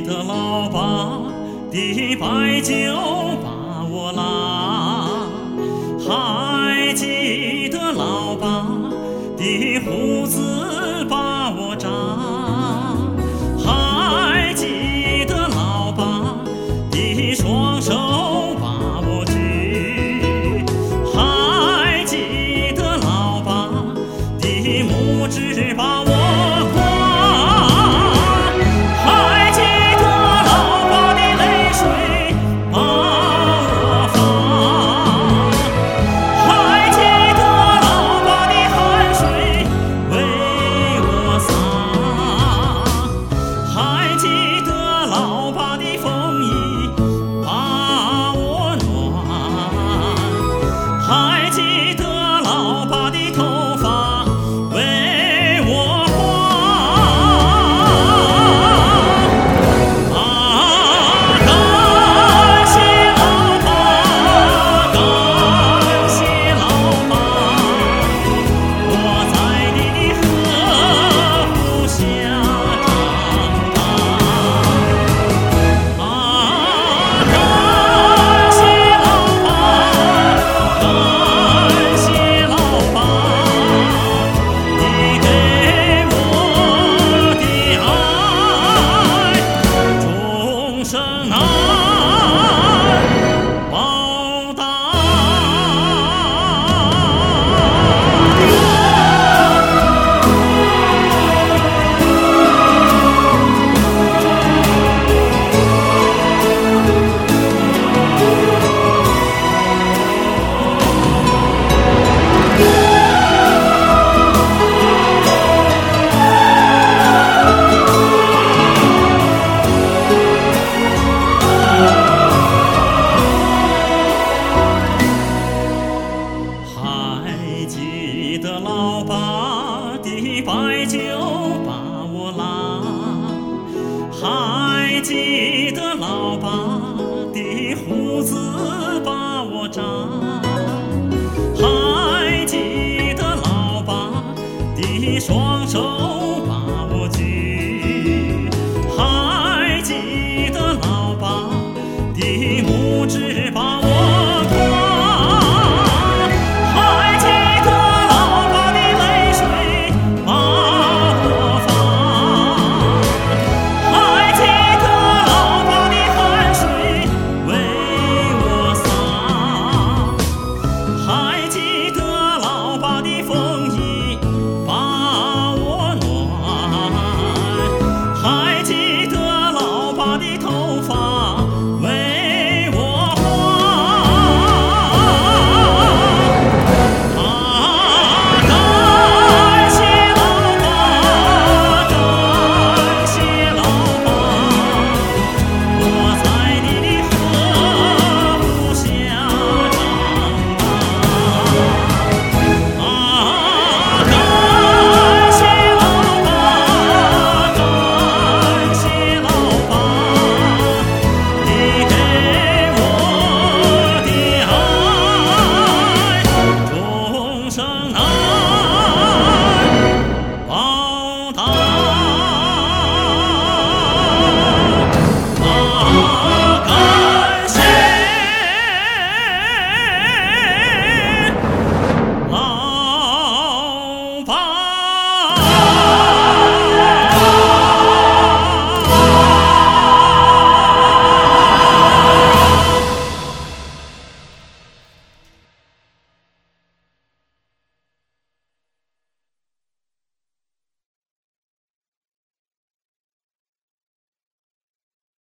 得老爸的白酒把我拉，还记得老爸的胡子把我扎，还记得老爸的双手把我举，还记得老爸的拇指把我还记得老爸的头发为我刮，感谢老爸，感谢老爸，我在你的呵护下长大，感谢老爸。感谢老爸，你给我的爱，终生难报答。还记得老爸的白酒把我拉，还记得老爸的胡子把我扎，还记得老爸的双手